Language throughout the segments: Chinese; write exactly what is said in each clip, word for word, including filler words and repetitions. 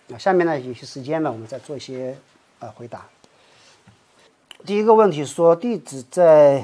啊，下面呢有些时间呢，我们再做一些呃回答。第一个问题说，弟子在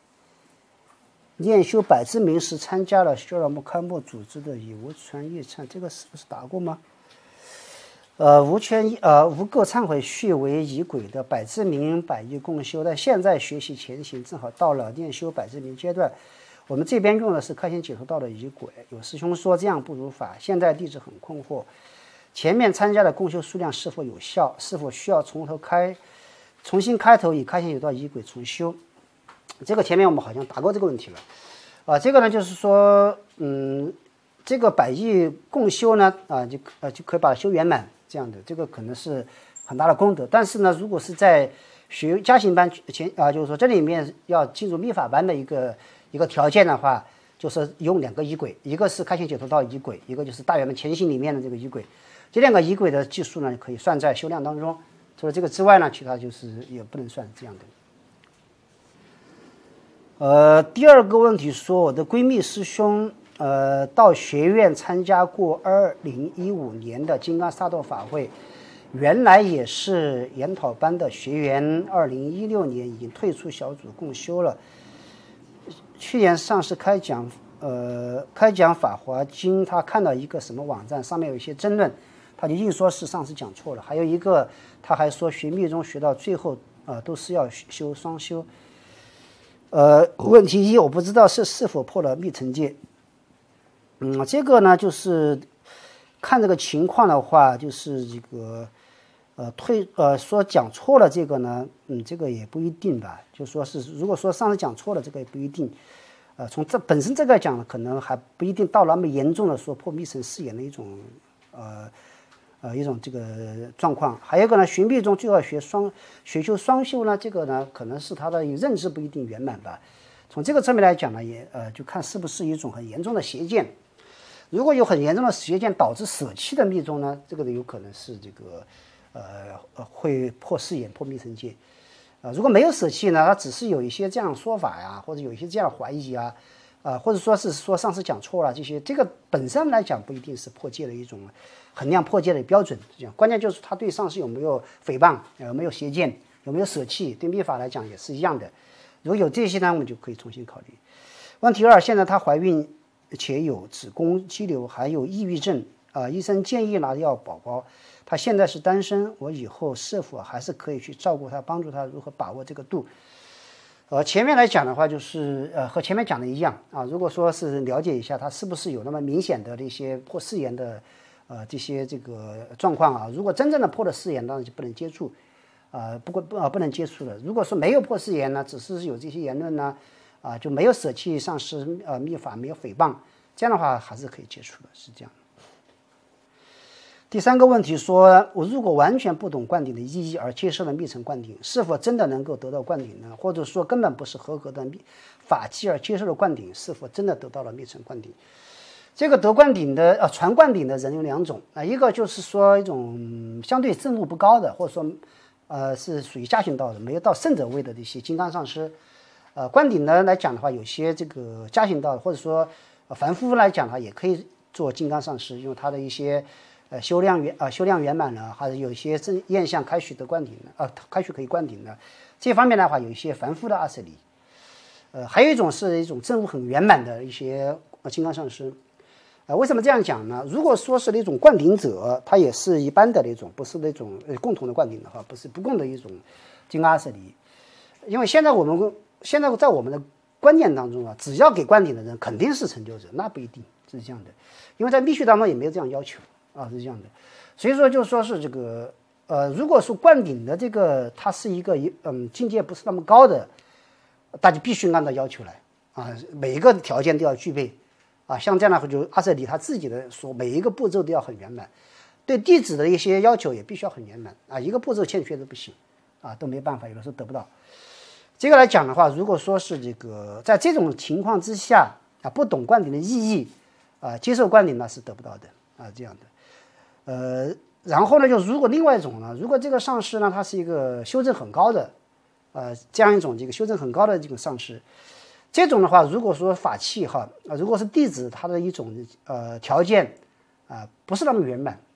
念修百字明时参加了修罗木开幕组织的以无传业忏，这个是不是答过吗？呃，无圈呃无垢忏悔序为仪轨的百字明百亿共修，但现在学习前行，正好到了念修百字明阶段。我们这边用的是开心解脱道的仪轨，有师兄说这样不如法，现在弟子很困惑，前面参加的共修数量是否有效？是否需要从头开，重新开头以开心解脱道仪轨重修？这个前面我们好像答过这个问题了。啊，这个呢就是说，嗯，这个百亿共修呢，啊，就呃就可以把它修圆满。这样的，这个可能是很大的功德。但是呢，如果是在学加行班前啊，就是说这里面要进入密法班的一个一个条件的话，就是用两个仪轨，一个是开心解脱道仪轨，一个就是大圆满前行里面的这个仪轨。这两个仪轨的计数呢，可以算在修量当中。除了这个之外呢，其他就是也不能算这样的。呃，第二个问题说，我的闺蜜师兄。呃，到学院参加过二零一五年的金刚萨埵法会，原来也是研讨班的学员。二零一六年已经退出小组共修了。去年上师开讲，呃，开讲《法华经》，他看到一个什么网站上面有一些争论，他就硬说是上师讲错了。还有一个，他还说学密宗学到最后，呃，都是要修双修。呃，问题一，我不知道是是否破了密乘戒。嗯，这个呢，就是看这个情况的话，就是这个，呃，退呃说讲错了这个呢，嗯，这个也不一定吧。就说是如果说上次讲错了，这个也不一定。呃，从这本身这个讲，可能还不一定到那么严重的说破密乘誓言的一种，呃呃一种这个状况。还有一个呢，学密中就要学双学修双修呢，这个呢，可能是他的认知不一定圆满吧。从这个侧面来讲呢，也呃就看是不是一种很严重的邪见。如果有很严重的邪见导致舍弃的密宗呢，这个有可能是这个呃呃会破誓言破密乘戒。啊、呃，如果没有舍弃呢，他只是有一些这样说法呀，或者有一些这样怀疑啊，啊、呃，或者说是说上次讲错了这些，这个本身来讲不一定是破戒的一种衡量破戒的标准。这样，关键就是他对上师有没有诽谤，有没有邪见，有没有舍弃。对密法来讲也是一样的。如果有这些呢，我们就可以重新考虑。问题二，现在她怀孕。且有子宫肌瘤，还有抑郁症啊、呃！医生建议拿药宝宝。他现在是单身，我以后是否还是可以去照顾他，帮助他如何把握这个度？呃，前面来讲的话，就是呃和前面讲的一样啊。如果说是了解一下他是不是有那么明显的这些破誓言的呃这些这个状况啊，如果真正的破了誓言，当然就不能接触啊、呃，不过不啊不能接触了。如果说没有破誓言呢，只是有这些言论呢。啊，就没有舍弃上师呃密法，没有诽谤，这样的话还是可以接触的，是这样。第三个问题说，我如果完全不懂灌顶的意义而接受了密乘灌顶，是否真的能够得到灌顶呢？或者说根本不是合格的法器而接受了灌顶，是否真的得到了密乘灌顶？这个得灌顶的呃传灌顶的人有两种啊、呃，一个就是说一种相对证悟不高的，或者说呃是属于加行道的，没有到圣者位的这些金刚上师。呃，灌顶呢来讲的话，有些这个加行道或者说、呃、凡夫来讲的话，也可以做金刚上师，因为他的一些呃修量圆啊、呃、修量圆满了，还是有一些正验相开许得灌顶的啊、呃，开许可以灌顶的。这方面的话，有一些凡夫的阿舍离。呃，还有一种是一种证悟很圆满的一些呃金刚上师。呃，为什么这样讲呢？如果说是那种灌顶者，他也是一般的那种，不是那种呃共同的灌顶的话，不是不共的一种金刚阿舍离。因为现在我们。现在在我们的观念当中啊，只要给灌顶的人肯定是成就者，那不一定是这样的，因为在密续当中也没有这样要求啊，是这样的。所以说就说是这个呃，如果说灌顶的这个它是一个嗯境界不是那么高的，大家必须按照要求来啊，每一个条件都要具备啊。像这样的话，就阿舍离他自己的说，每一个步骤都要很圆满，对弟子的一些要求也必须要很圆满啊，一个步骤欠缺都不行啊，都没办法，有的时候得不到。这个来讲的话，如果说是这个在这种情况之下啊，不懂灌顶的意义啊，接受灌顶呢是得不到的啊，这样的。呃，然后呢，就如果另外一种呢，如果这个上师呢，他是一个修正很高的，呃，这样一种这个修正很高的这个上师，这种的话，如果说法器哈啊，如果是弟子他的一种呃条件啊，不是那么圆满，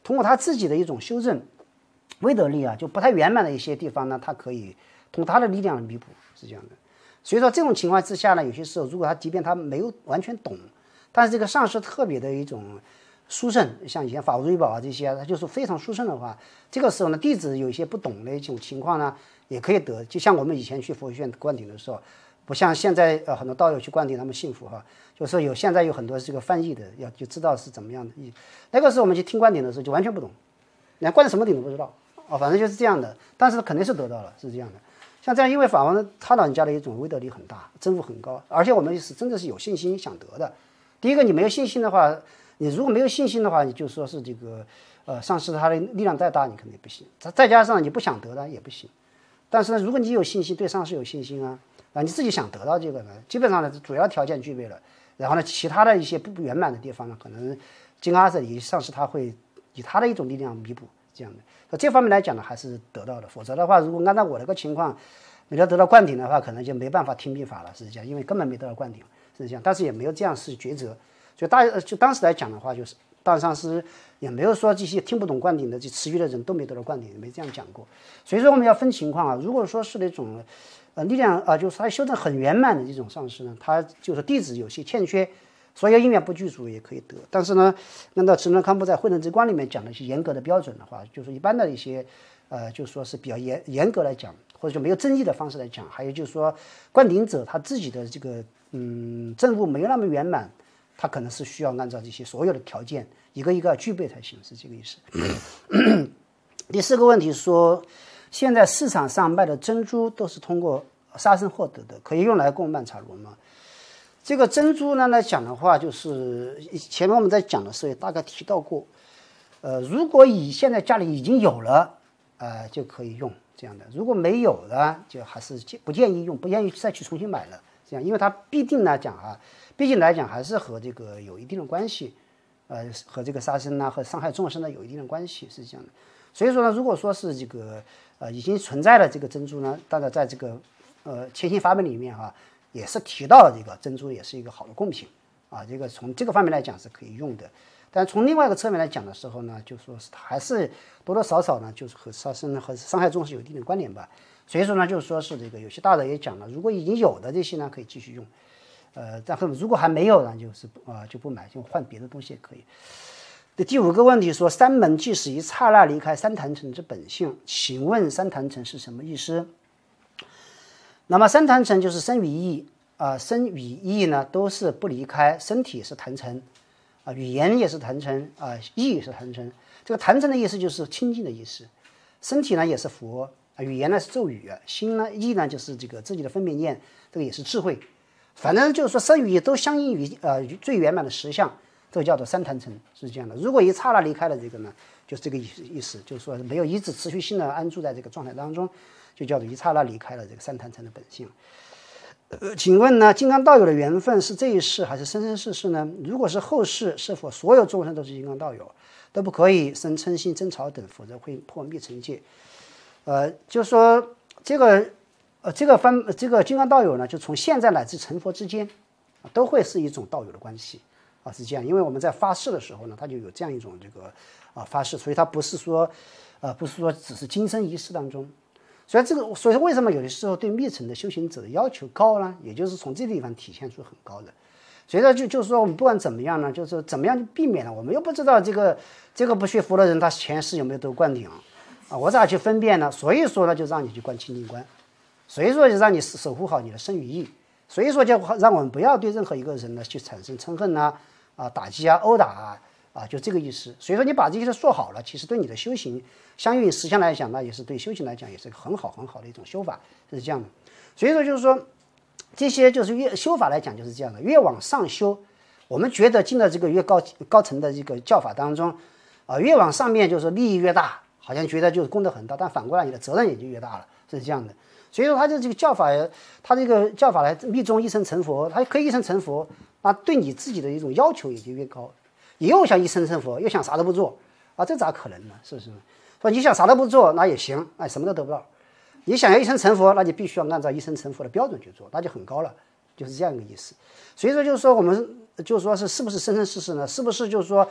通过他自己的一种修正，威德力啊就不太圆满的一些地方呢，他可以通过他的力量弥补，是这样的。所以说这种情况之下呢，有些时候如果他即便他没有完全懂，但是这个上师特别的一种殊胜，像以前法无瑞宝啊这些，他就是非常殊胜的话，这个时候呢，弟子有一些不懂的一种情况呢，也可以得。就像我们以前去佛学院灌顶的时候，不像现在呃很多道友去灌顶那么幸福哈，就是说有现在有很多这个翻译的，要就知道是怎么样的意。那个时候我们去听灌顶的时候就完全不懂，连灌的什么顶都不知道啊，反正就是这样的。但是肯定是得到了，是这样的。像这样，因为法王他老人家的一种威德力很大，增幅很高，而且我们是真的是有信心想得的。第一个，你没有信心的话，你如果没有信心的话，你就说是这个呃上师他的力量再大，你肯定不行。再加上你不想得的也不行。但是呢，如果你有信心，对上师有信心啊，啊你自己想得到这个呢，基本上呢主要条件具备了。然后呢，其他的一些不圆满的地方呢，可能金刚阿舍离上师他会以他的一种力量弥补。这样的，那这方面来讲呢，还是得到的。否则的话，如果按照我这个情况，你要得到灌顶的话，可能就没办法听密法了，是这样，因为根本没得到灌顶，是这样。但是也没有这样是抉择，所以大就当时来讲的话，就是大上师也没有说这些听不懂灌顶的这持续的人都没得到灌顶，没这样讲过。所以说我们要分情况啊。如果说是那种呃力量啊、呃，就是他修正很圆满的这种上师呢，他就是弟子有些欠缺。所有因缘不具足也可以得，但是呢，按照池轮康部在《慧能之光》里面讲的一些严格的标准的话，就是一般的一些，呃，就说是比较严严格来讲，或者就没有争议的方式来讲，还有就是说，灌顶者他自己的这个嗯证悟没有那么圆满，他可能是需要按照这些所有的条件一个一个具备才行，是这个意思。第四个问题说，现在市场上卖的珍珠都是通过杀生获得的，可以用来供曼茶罗吗？这个珍珠呢来讲的话，就是前面我们在讲的时候也大概提到过，呃，如果以现在家里已经有了，呃，就可以用这样的；如果没有呢，就还是不建议用，不建议再去重新买了。这样，因为它必定来讲啊，毕竟来讲还是和这个有一定的关系，呃，和这个杀生呢和伤害众生呢有一定的关系，是这样的。所以说呢，如果说是这个呃已经存在的这个珍珠呢，当然在这个呃切心法门里面哈、啊。也是提到了这个珍珠也是一个好的贡品啊，这个从这个方面来讲是可以用的，但从另外一个侧面来讲的时候呢，就说是还是多多少少呢，就是和杀生和伤害众生有一定的关联吧。所以说呢，就是说是这个有些大德也讲了，如果已经有的这些呢，可以继续用，呃，但是如果还没有呢，就是啊、呃、就不买，就换别的东西也可以。第五个问题说，三门即使一刹那离开三坛城之本性，请问三坛城是什么意思？那么三坛城就是身语意啊、呃，身语意呢都是不离开身体是坛城啊、呃，语言也是坛城啊、呃，意也是坛城。这个坛城的意思就是清净的意思，身体呢也是佛啊、呃，语言呢是咒语啊，心呢意呢就是这个自己的分别念，这个也是智慧。反正就是说身语意都相应于呃最圆满的实相，这个叫做三坛城，是这样的。如果一刹那离开了这个呢，就是这个意思，就是说没有一直持续性的安住在这个状态当中。就叫做一刹那离开了这个三坛城的本性。呃，请问呢，金刚道友的缘分是这一世还是生生世世呢？如果是后世，是否所有众生都是金刚道友，都不可以生嗔心、争吵等，否则会破灭成界？呃，就说这个，呃，这个方这个金刚道友呢，就从现在乃至成佛之间，啊，都会是一种道友的关系啊，是这样。因为我们在发誓的时候呢，他就有这样一种这个啊发誓，所以他不是说，呃，不是说只是今生一世当中。所以这个，所以为什么有的时候对密乘的修行者的要求高呢？也就是从这个地方体现出很高的。所以说就就是说，我们不管怎么样呢，就是怎么样避免呢？我们又不知道这个这个不学佛的人他前世有没有得灌顶啊？我咋去分辨呢？所以说呢，就让你去观清净观，所以说就让你守护好你的身语意，所以说就让我们不要对任何一个人呢去产生嗔恨呐、啊、啊打击啊、殴打啊。啊，就这个意思。所以说你把这些做好了，其实对你的修行，相应实相来讲，那也是对修行来讲，也是个很好很好的一种修法，是这样的。所以说就是说，这些就是越修法来讲就是这样的，越往上修，我们觉得进了这个越高高层的这个教法当中，啊，越往上面就是利益越大，好像觉得就是功德很大，但反过来你的责任也就越大了，是这样的。所以说他的这个教法，他这个教法来密宗一生成佛，他可以一生成佛，那对你自己的一种要求也就越高。你又想一生成佛，又想啥都不做啊，这咋可能呢？是不是？说你想啥都不做，那也行，哎，什么都得不到。你想要一生成佛，那你必须要按照一生成佛的标准去做，那就很高了，就是这样一个意思。所以说，就是说我们就是说是是不是生生世世呢？是不是就是说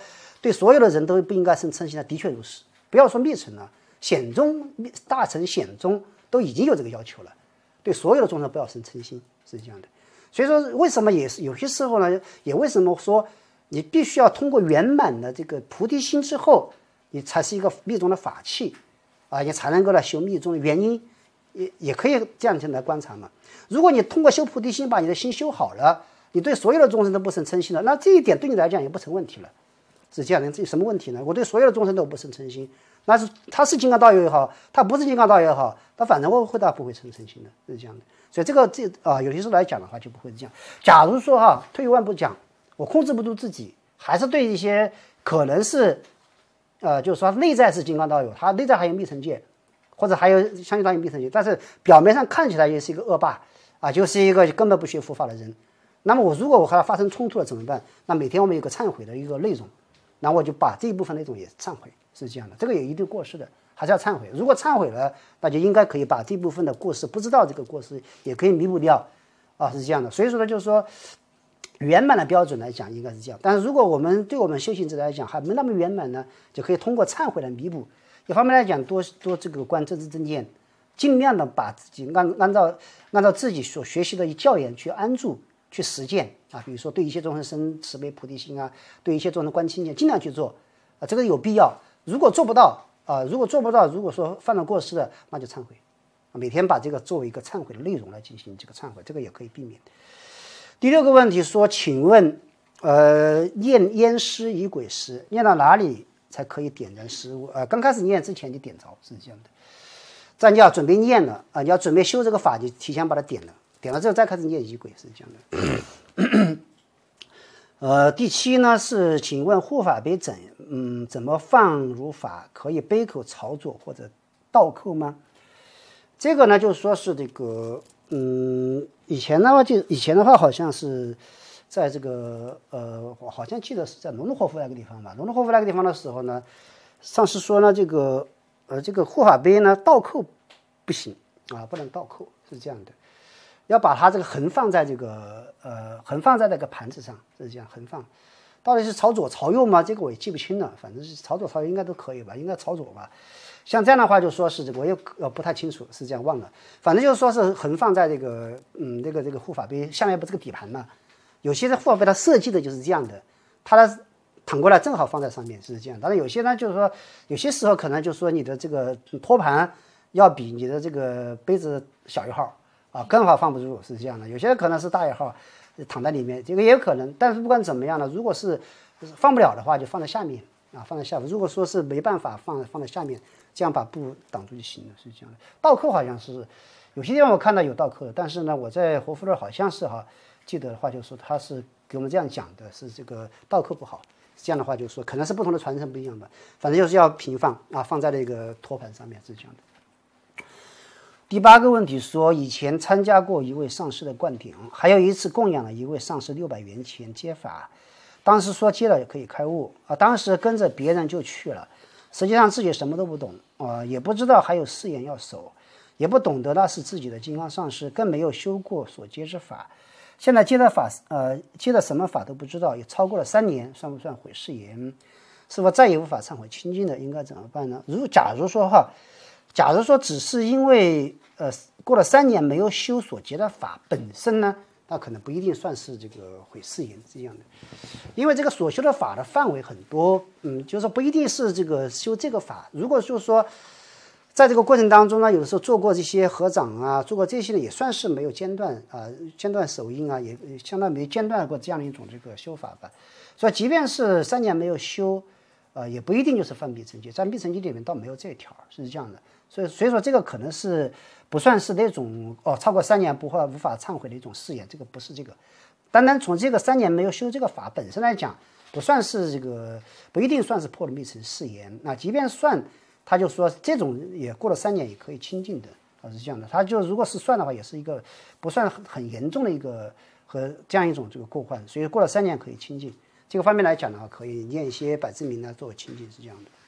对所有的人都不应该生嗔心的，的确如是。不要说密乘了，显宗、大乘、显宗都已经有这个要求了，对所有的众生不要生嗔心，是这样的。所以说，为什么也是有些时候呢？也为什么说你必须要通过圆满的这个菩提心之后，你才是一个密宗的法器啊，你才能够来修密宗的原因，也也可以这样子来观察嘛。如果你通过修菩提心把你的心修好了，你对所有的众生都不生嗔心了，那这一点对你来讲也不成问题了。是这样的，这有什么问题呢？我对所有的众生都不生嗔心，那是他是金刚道友也好，他不是金刚道友也好，他反正我会他不会生嗔心的，是这样的。所以这个这啊、呃，有些时候来讲的话就不会这样。假如说哈，退一万步讲，我控制不住自己，还是对一些可能是，呃，就是说内在是金刚道友，他内在还有密乘戒，或者还有相信他有密乘戒，但是表面上看起来也是一个恶霸啊，就是一个根本不学佛法的人。那么我如果我和他发生冲突了怎么办？那每天我们有个忏悔的一个内容，然后我就把这一部分内容也忏悔，是这样的。这个有一定过失的，还是要忏悔。如果忏悔了，那就应该可以把这部分的过失，不知道这个过失也可以弥补掉，啊，是这样的。所以说呢，就是说圆满的标准来讲应该是这样。但是如果我们对我们修行者来讲还没那么圆满呢，就可以通过忏悔来弥补。一方面来讲，多多这个观正知正念，尽量的把自己按按照按照自己所学习的教研去安住。去实践啊，比如说对一切众生生慈悲菩提心啊，对一切众生观清净，尽量去做啊，这个有必要。如果做不到啊，如果做不到，如果说犯了过失的，那就忏悔，每天把这个作为一个忏悔的内容来进行这个忏悔，这个也可以避免。第六个问题说，请问，呃，念烟施仪轨时，念到哪里才可以点燃食物？呃，刚开始念之前就点着，是这样的。在你要准备念了啊，你要准备修这个法，就提前把它点了。点了之后再开始念仪轨，是这样的。呃，第七呢是，请问护法杯怎嗯怎么放如法？可以杯口朝左或者倒扣吗？这个呢就是说是这个嗯以前的话就以前的话好像是在这个呃我好像记得是在农奴霍夫那个地方吧。农奴霍夫那个地方的时候呢，上师说呢这个呃这个护法杯呢倒扣不行啊，不能倒扣，是这样的。要把它这个横放在这个呃横放在那个盘子上，是这样横放。到底是朝左朝右吗？这个我也记不清了，反正是朝左朝右应该都可以吧，应该朝左吧。像这样的话就说是这个我也呃不太清楚，是这样忘了。反正就是说是横放在这个嗯这个这个护法杯下面不是个底盘嘛？有些的护法杯它设计的就是这样的，它的躺过来正好放在上面，是这样。当然有些呢就是说有些时候可能就是说你的这个托盘要比你的这个杯子小一号。啊，刚好放不住，是这样的。有些可能是大一号躺在里面，这个也有可能。但是不管怎么样呢，如果是放不了的话，就放在下面啊，放在下面。如果说是没办法放放在下面，这样把布挡住就行了，是这样的。倒扣好像是有些地方我看到有倒扣的，但是呢，我在活佛那好像是哈记得的话，就是说他是给我们这样讲的，是这个倒扣不好。这样的话就是说可能是不同的传承不一样吧，反正就是要平放啊，放在那个托盘上面，是这样的。第八个问题说，以前参加过一位上师的灌顶，还有一次供养了一位上师六百元钱接法，当时说接了也可以开悟啊，当时跟着别人就去了，实际上自己什么都不懂啊，也不知道还有誓言要守，也不懂得那是自己的金刚上师，更没有修过所接之法，现在接的法呃接的什么法都不知道，也超过了三年，算不算毁誓言？是否再也无法忏悔清净的，应该怎么办呢？如假如说哈。假如说只是因为呃过了三年没有修所结的法本身呢，那可能不一定算是这个毁誓言这样的，因为这个所修的法的范围很多，嗯，就是说不一定是这个修这个法。如果就是说在这个过程当中呢，有的时候做过这些合掌啊，做过这些呢，也算是没有间断啊、呃，间断手印啊，也相当没间断过这样的一种这个修法吧。所以即便是三年没有修，呃，也不一定就是犯密乘戒，在密乘戒里面倒没有这一条，是这样的。所以，所以说这个可能是不算是那种哦，超过三年不会无法忏悔的一种誓言，这个不是这个。单单从这个三年没有修这个法本身来讲，不算是这个，不一定算是破了密乘誓言。那即便算，他就说这种也过了三年也可以清净的啊，是这样的。他就如果是算的话，也是一个不算很很严重的一个和这样一种这个过患，所以过了三年可以清净。这个方面来讲的话，可以念一些百字明呢作为清净，是这样的。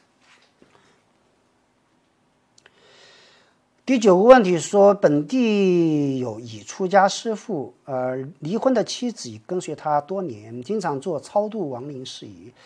第九个问题说，本地有已出家师父，呃，离婚的妻子已跟随他多年，经常做超度亡灵事宜。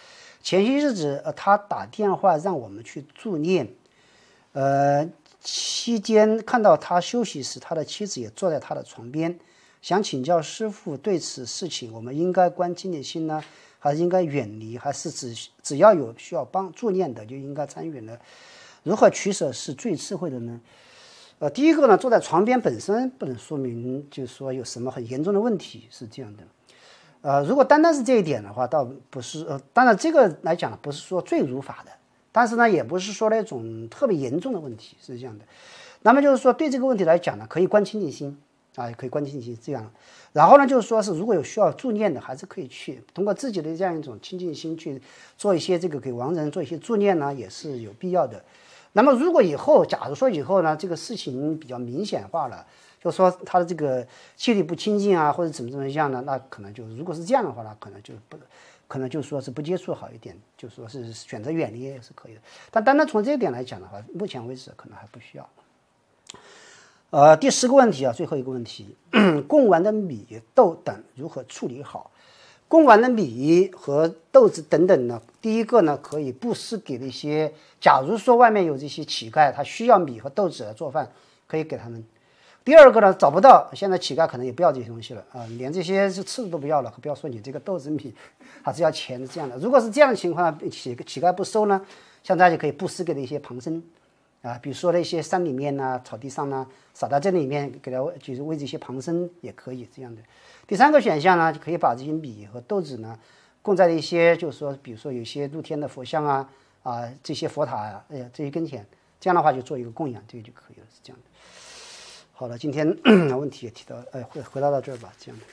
前些日子，呃，他打电话让我们去助念，呃，期间看到他休息时，他的妻子也坐在他的床边，想请教师父对此事情，我们应该观清净心呢，还是应该远离，还是只只要有需要帮助念的就应该参与呢？如何取舍是最智慧的呢？呃，第一个呢，坐在床边本身不能说明就是说有什么很严重的问题，是这样的。呃，如果单单是这一点的话，倒不是呃，当然这个来讲不是说最如法的，但是呢，也不是说那种特别严重的问题，是这样的。那么就是说，对这个问题来讲呢，可以观清净心啊，也可以观清净心这样。然后呢，就是说是如果有需要助念的，还是可以去通过自己的这样一种清净心去做一些这个给亡人做一些助念呢，也是有必要的。那么如果以后，假如说以后呢，这个事情比较明显化了，就说他的这个气力不清净啊，或者怎么怎么样呢，那可能就如果是这样的话呢，可能就不，可能就说是不接触好一点，就说是选择远离也是可以的。但单单从这一点来讲的话，目前为止可能还不需要。呃，第十个问题啊，最后一个问题，供完的米豆等如何处理好？供完的米和豆子等等呢，第一个呢，可以布施给那些，假如说外面有这些乞丐，他需要米和豆子来做饭，可以给他们。第二个呢，找不到，现在乞丐可能也不要这些东西了啊、呃，连这些吃的都不要了，不要说你这个豆子米还是要钱这样的。如果是这样的情况，乞乞丐不收呢，像大家可以布施给那些旁生啊，比如说那些山里面呐、草地上呢，撒到这里面给他，就是为这些旁生也可以这样的。第三个选项呢，就可以把这些米和豆子呢，供在一些，就是说，比如说有些露天的佛像啊啊这些佛塔啊，哎呀这些跟前，这样的话就做一个供养，这个就可以了，是这样的。好了，今天问题也提到，哎，回回答到这儿吧，这样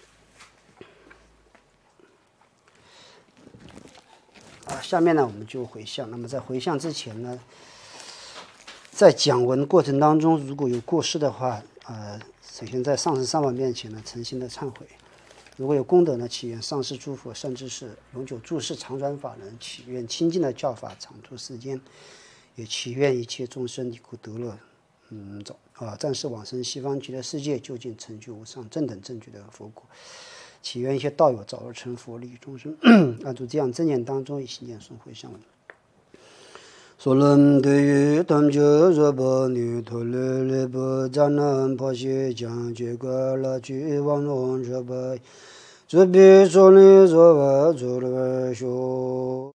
的。啊，下面呢我们就回向。那么在回向之前呢，在讲文过程当中，如果有过失的话，呃，首先在上师三宝面前呢，诚心的忏悔。如果有功德呢，祈愿上师诸佛善知识永久住世常转法轮，祈愿清净的教法常住世间，也祈愿一切众生离苦得乐，嗯，走啊，暂时往生西方极乐世界，就近成就无上正等正觉的佛果。祈愿一些道友早日成佛，利益众生。按照这样正念当中，以心念诵回向文。所论对于当就若波尼陀罗勒波扎南帕西将觉格拉居王龙若波，这比说尼若瓦卓罗修。